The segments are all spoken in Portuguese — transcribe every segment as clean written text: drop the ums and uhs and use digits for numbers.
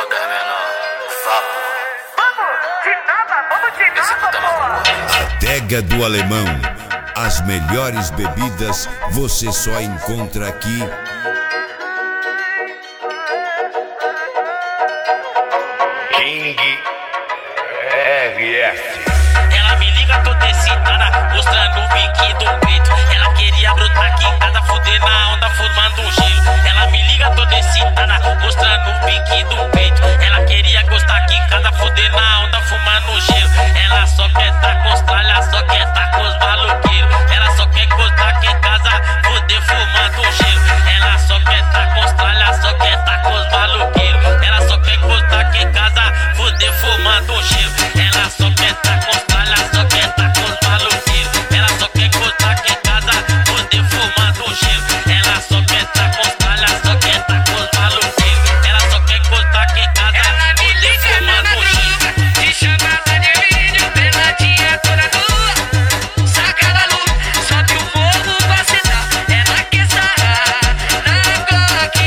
Caldas menor, vapo. Vamos de nada. Adega do Alemão. As melhores bebidas você só encontra aqui. King RS. Ela me liga toda excitada, mostrando o biquinho do peito. Ela queria brotar aqui em casa, fuder na onda, fumando um gelo. Ela me liga toda excitada, mostrando o biquinho do peito. Ela queria gostar aqui em casa, fuder na onda, fumando um gelo. Ela só quer tá com os tralhas, só quer tá com os maloqueiros. Ela só quer gostar aqui em casa, fuder fumando um gelo. Ela só quer tá com os tralhas, só quer tá com os maloqueiros. Ela só quer gostar aqui em casa, fuder fumando um gelo. Ela só quer tá com os tralhas, só quer tá com os maloqueiros. Ela só quer gostar aqui em casa, fuder fumando um gelo. Ela só quer tá com os tralhas, só quer tá com os maloqueiros. Ela só quer gostar aqui em casa, fuder fumando um gelo. De chamada de vídeo, peladinha toda nua. Saca da luz, sobe o morro pra sentar. Ela quer sarrar na Glock.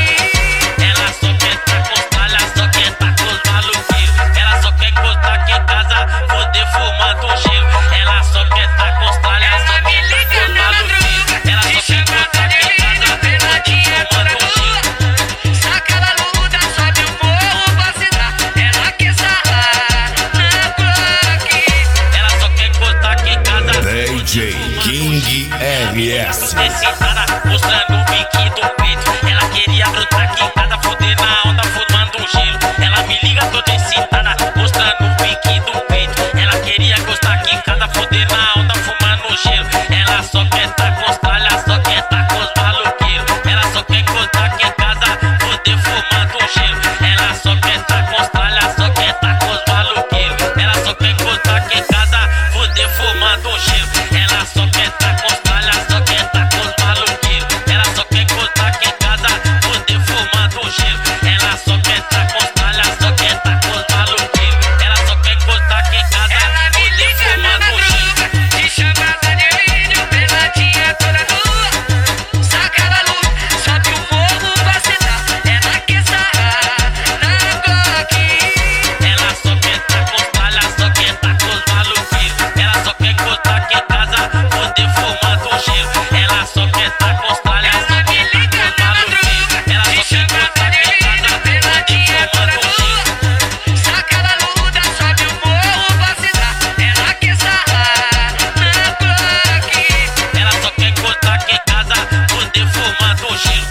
Ela só quer tá com os tralhas, só quer tá com os maloqueiros. Ela só quer gostar aqui em casa, fuder fumando um gelo. Ela só quer tá com os tralhas, só quer tá com os maloqueiros. Ela só quer gostar aqui em casa, fuder fumando um gelo. Saca da luta, sobe o morro pra sentar. Ela quer sarrar na Glock. Ela só quer gostar aqui em casa, DJ King RS. excitada, mostrando o biquinho do peito. Ela queria brotar aqui em casa, fuder na onda, fumando um gelo. Ela me liga toda excitada, mostrando o biquinho do peito. Ela queria gostar aqui em casa, fuder na onda, fumando um gelo. Ela só quer tá com os tralhas, só quer tá com os maloqueiros. Ela só quer gostar aqui em casa, fuder fumando um gelo. Ela só quer tá com os tralhas, só quer tá com os maloqueiros. Ela só quer gostar aqui em casa, fuder fumando um gelo. Ela só quer tá com os tralhas, só quer tá com os maloqueiros. Ela só quer gostar aqui em casa, fuder fumando um gelo. Ela só quer tá com os tralhas, só quer tá com os maloqueiros. Ela só quer gostar aqui em casa, fuder fumando um gelo. De chamada de vídeo, peladinha toda nua. Saca da luz, sobe o morro pra sentar. Ela quer sarrar na Glock. Ela só quer tá com os tralhas, só quer tá com os maloqueiros. Ela só quer gostar aqui em casa, fuder fumando um gelo. Ela só quer tá com os tralhas, só quer tá com os maloqueiros. Ela só quer gostar aqui em casa, fuder fumando um gelo. Saca da luta, sobe o morro pra sentar. Ela quer sarrar na Glock. Ela só quer gostar aqui em casa, fuder fumando um gelo.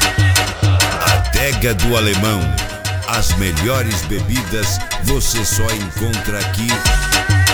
Adega do Alemão. As melhores bebidas você só encontra aqui.